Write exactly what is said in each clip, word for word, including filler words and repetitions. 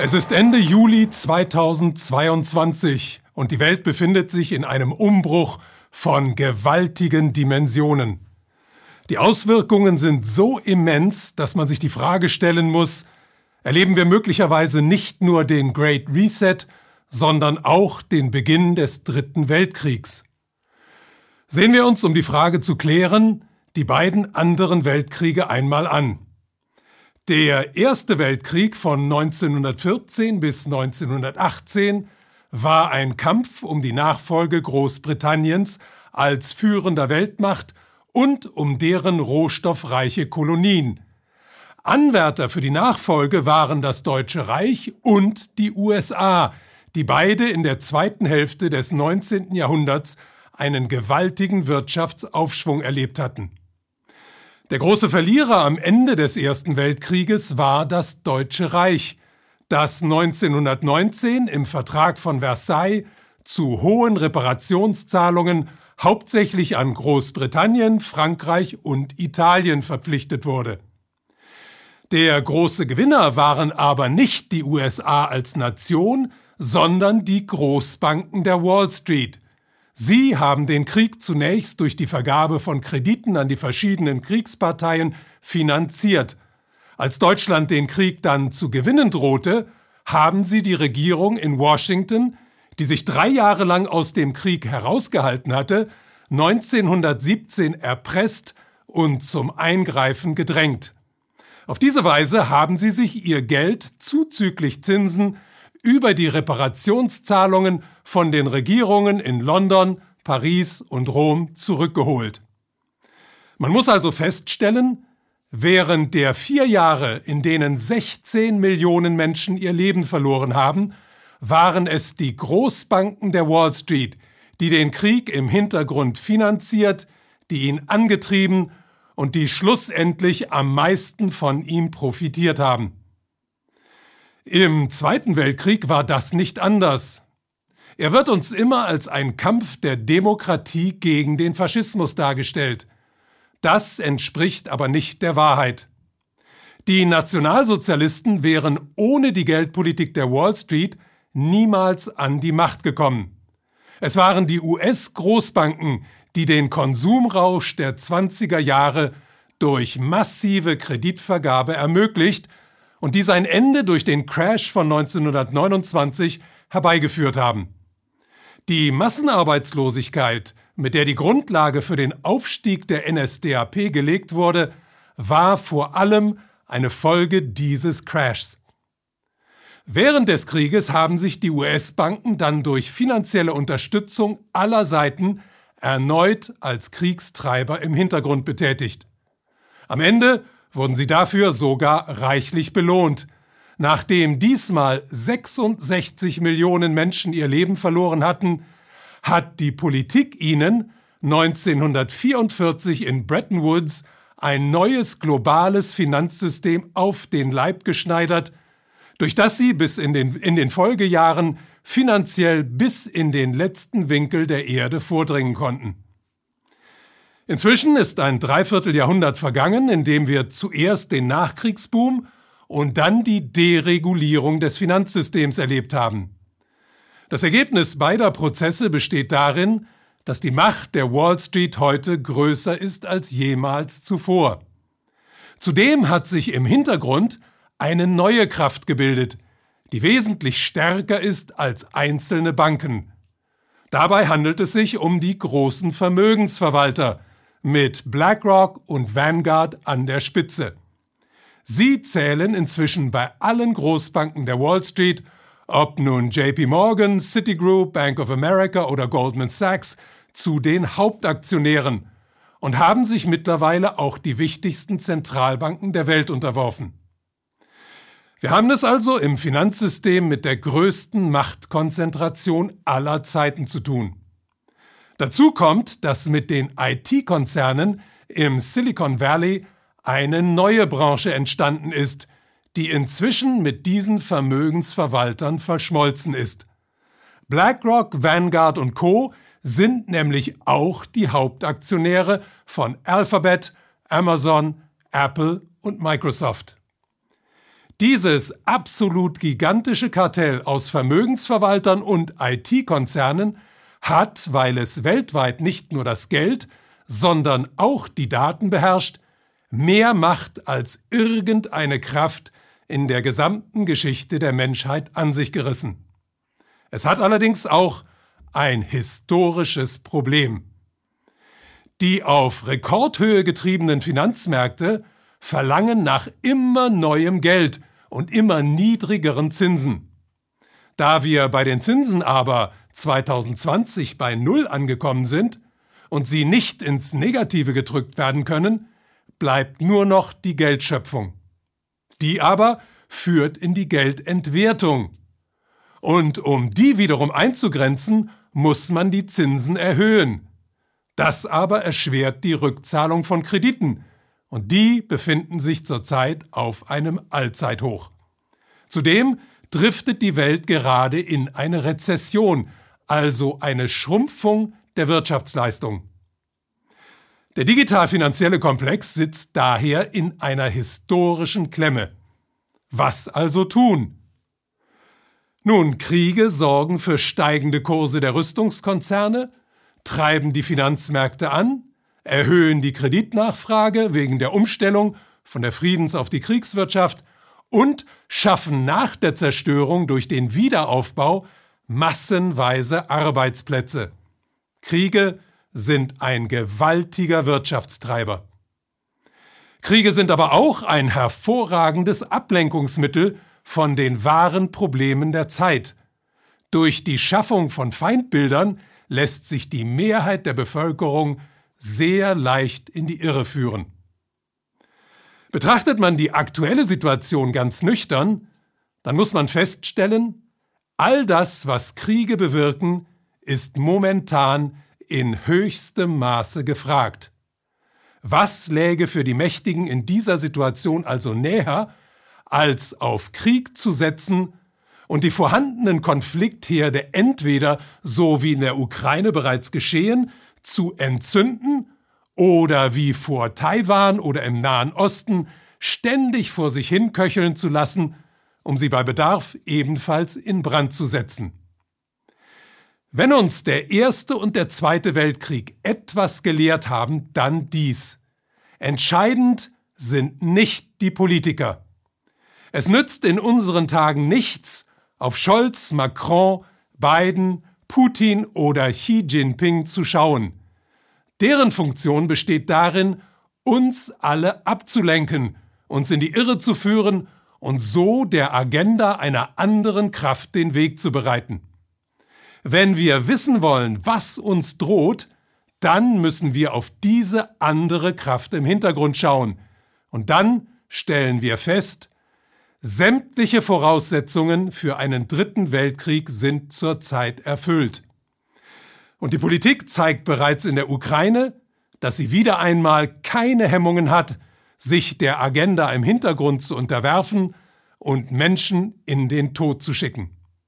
Es ist Ende Juli zweitausendzweiundzwanzig und die Welt befindet sich in einem Umbruch von gewaltigen Dimensionen. Die Auswirkungen sind so immens, dass man sich die Frage stellen muss, erleben wir möglicherweise nicht nur den Great Reset, sondern auch den Beginn des Dritten Weltkriegs. Sehen wir uns, um die Frage zu klären, die beiden anderen Weltkriege einmal an. Der Erste Weltkrieg von neunzehnhundertvierzehn bis neunzehnhundertachtzehn war ein Kampf um die Nachfolge Großbritanniens als führender Weltmacht und um deren rohstoffreiche Kolonien. Anwärter für die Nachfolge waren das Deutsche Reich und die U S A, die beide in der zweiten Hälfte des neunzehnten Jahrhunderts einen gewaltigen Wirtschaftsaufschwung erlebt hatten. Der große Verlierer am Ende des Ersten Weltkrieges war das Deutsche Reich, das neunzehnhundertneunzehn im Vertrag von Versailles zu hohen Reparationszahlungen hauptsächlich an Großbritannien, Frankreich und Italien verpflichtet wurde. Der große Gewinner waren aber nicht die U S A als Nation, sondern die Großbanken der Wall Street. Sie haben den Krieg zunächst durch die Vergabe von Krediten an die verschiedenen Kriegsparteien finanziert. Als Deutschland den Krieg dann zu gewinnen drohte, haben sie die Regierung in Washington, die sich drei Jahre lang aus dem Krieg herausgehalten hatte, neunzehnhundertsiebzehn erpresst und zum Eingreifen gedrängt. Auf diese Weise haben sie sich ihr Geld zuzüglich Zinsen über die Reparationszahlungen von den Regierungen in London, Paris und Rom zurückgeholt. Man muss also feststellen, während der vier Jahre, in denen sechzehn Millionen Menschen ihr Leben verloren haben, waren es die Großbanken der Wall Street, die den Krieg im Hintergrund finanziert, die ihn angetrieben und die schlussendlich am meisten von ihm profitiert haben. Im Zweiten Weltkrieg war das nicht anders. Er wird uns immer als ein Kampf der Demokratie gegen den Faschismus dargestellt. Das entspricht aber nicht der Wahrheit. Die Nationalsozialisten wären ohne die Geldpolitik der Wall Street niemals an die Macht gekommen. Es waren die U S-Großbanken, die den Konsumrausch der zwanziger Jahre durch massive Kreditvergabe ermöglicht und die sein Ende durch den Crash von neunzehnhundertneunundzwanzig herbeigeführt haben. Die Massenarbeitslosigkeit, mit der die Grundlage für den Aufstieg der N S D A P gelegt wurde, war vor allem eine Folge dieses Crashs. Während des Krieges haben sich die U S-Banken dann durch finanzielle Unterstützung aller Seiten erneut als Kriegstreiber im Hintergrund betätigt. Am Ende wurden sie dafür sogar reichlich belohnt. Nachdem diesmal sechsundsechzig Millionen Menschen ihr Leben verloren hatten, hat die Politik ihnen neunzehnhundertvierundvierzig in Bretton Woods ein neues globales Finanzsystem auf den Leib geschneidert, durch das sie bis in den, in den Folgejahren finanziell bis in den letzten Winkel der Erde vordringen konnten. Inzwischen ist ein Dreivierteljahrhundert vergangen, in dem wir zuerst den Nachkriegsboom und dann die Deregulierung des Finanzsystems erlebt haben. Das Ergebnis beider Prozesse besteht darin, dass die Macht der Wall Street heute größer ist als jemals zuvor. Zudem hat sich im Hintergrund eine neue Kraft gebildet, die wesentlich stärker ist als einzelne Banken. Dabei handelt es sich um die großen Vermögensverwalter mit BlackRock und Vanguard an der Spitze. Sie zählen inzwischen bei allen Großbanken der Wall Street, ob nun J P Morgan, Citigroup, Bank of America oder Goldman Sachs, zu den Hauptaktionären und haben sich mittlerweile auch die wichtigsten Zentralbanken der Welt unterworfen. Wir haben es also im Finanzsystem mit der größten Machtkonzentration aller Zeiten zu tun. Dazu kommt, dass mit den I T-Konzernen im Silicon Valley eine neue Branche entstanden ist, die inzwischen mit diesen Vermögensverwaltern verschmolzen ist. BlackRock, Vanguard und Co. sind nämlich auch die Hauptaktionäre von Alphabet, Amazon, Apple und Microsoft. Dieses absolut gigantische Kartell aus Vermögensverwaltern und I T-Konzernen hat, weil es weltweit nicht nur das Geld, sondern auch die Daten beherrscht, mehr Macht als irgendeine Kraft in der gesamten Geschichte der Menschheit an sich gerissen. Es hat allerdings auch ein historisches Problem. Die auf Rekordhöhe getriebenen Finanzmärkte verlangen nach immer neuem Geld und immer niedrigeren Zinsen. Da wir bei den Zinsen aber zwanzig zwanzig bei Null angekommen sind und sie nicht ins Negative gedrückt werden können, bleibt nur noch die Geldschöpfung. Die aber führt in die Geldentwertung. Und um die wiederum einzugrenzen, muss man die Zinsen erhöhen. Das aber erschwert die Rückzahlung von Krediten, und die befinden sich zurzeit auf einem Allzeithoch. Zudem driftet die Welt gerade in eine Rezession, also eine Schrumpfung der Wirtschaftsleistung. Der digital-finanzielle Komplex sitzt daher in einer historischen Klemme. Was also tun? Nun, Kriege sorgen für steigende Kurse der Rüstungskonzerne, treiben die Finanzmärkte an, erhöhen die Kreditnachfrage wegen der Umstellung von der Friedens- auf die Kriegswirtschaft und schaffen nach der Zerstörung durch den Wiederaufbau massenweise Arbeitsplätze. Kriege sind ein gewaltiger Wirtschaftstreiber. Kriege sind aber auch ein hervorragendes Ablenkungsmittel von den wahren Problemen der Zeit. Durch die Schaffung von Feindbildern lässt sich die Mehrheit der Bevölkerung sehr leicht in die Irre führen. Betrachtet man die aktuelle Situation ganz nüchtern, dann muss man feststellen, all das, was Kriege bewirken, ist momentan in höchstem Maße gefragt. Was läge für die Mächtigen in dieser Situation also näher, als auf Krieg zu setzen und die vorhandenen Konfliktherde entweder, so wie in der Ukraine bereits geschehen, zu entzünden oder wie vor Taiwan oder im Nahen Osten ständig vor sich hin köcheln zu lassen, um sie bei Bedarf ebenfalls in Brand zu setzen. Wenn uns der Erste und der Zweite Weltkrieg etwas gelehrt haben, dann dies: Entscheidend sind nicht die Politiker. Es nützt in unseren Tagen nichts, auf Scholz, Macron, Biden, Putin oder Xi Jinping zu schauen. Deren Funktion besteht darin, uns alle abzulenken, uns in die Irre zu führen und so der Agenda einer anderen Kraft den Weg zu bereiten. Wenn wir wissen wollen, was uns droht, dann müssen wir auf diese andere Kraft im Hintergrund schauen. Und dann stellen wir fest, sämtliche Voraussetzungen für einen dritten Weltkrieg sind zurzeit erfüllt. Und die Politik zeigt bereits in der Ukraine, dass sie wieder einmal keine Hemmungen hat, sich der Agenda im Hintergrund zu unterwerfen und Menschen in den Tod zu schicken.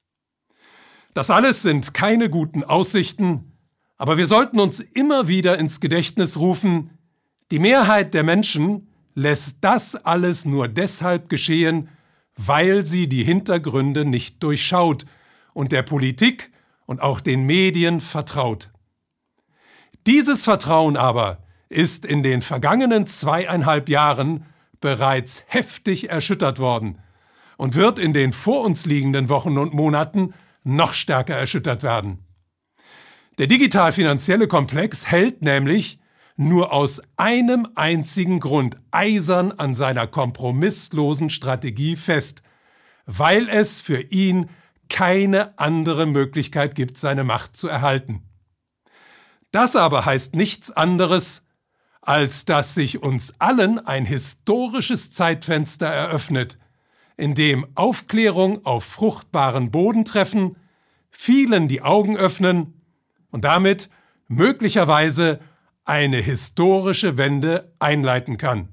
Das alles sind keine guten Aussichten, aber wir sollten uns immer wieder ins Gedächtnis rufen, die Mehrheit der Menschen lässt das alles nur deshalb geschehen, weil sie die Hintergründe nicht durchschaut und der Politik und auch den Medien vertraut. Dieses Vertrauen aber ist in den vergangenen zweieinhalb Jahren bereits heftig erschüttert worden und wird in den vor uns liegenden Wochen und Monaten noch stärker erschüttert werden. Der digital-finanzielle Komplex hält nämlich nur aus einem einzigen Grund eisern an seiner kompromisslosen Strategie fest, weil es für ihn keine andere Möglichkeit gibt, seine Macht zu erhalten. Das aber heißt nichts anderes, als dass sich uns allen ein historisches Zeitfenster eröffnet, in dem Aufklärung auf fruchtbaren Boden treffen, vielen die Augen öffnen und damit möglicherweise eine historische Wende einleiten kann.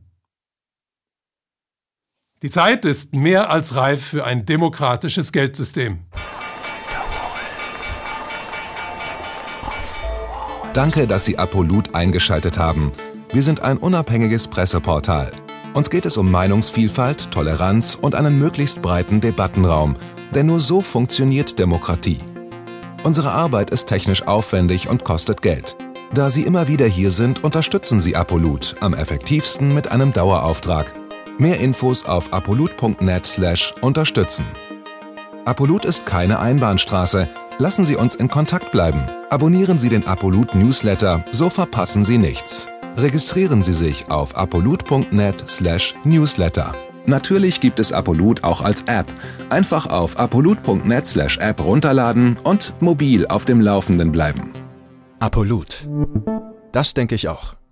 Die Zeit ist mehr als reif für ein demokratisches Geldsystem. Danke, dass Sie Apolut eingeschaltet haben. Wir sind ein unabhängiges Presseportal. Uns geht es um Meinungsvielfalt, Toleranz und einen möglichst breiten Debattenraum, denn nur so funktioniert Demokratie. Unsere Arbeit ist technisch aufwendig und kostet Geld. Da Sie immer wieder hier sind, unterstützen Sie Apolut am effektivsten mit einem Dauerauftrag. Mehr Infos auf apolut punkt net slash unterstützen. Apolut ist keine Einbahnstraße. Lassen Sie uns in Kontakt bleiben. Abonnieren Sie den Apolut Newsletter, so verpassen Sie nichts. Registrieren Sie sich auf apolut punkt net slash newsletter. Natürlich gibt es Apolut auch als App. Einfach auf apolut punkt net slash app runterladen und mobil auf dem Laufenden bleiben. Apolut. Das denke ich auch.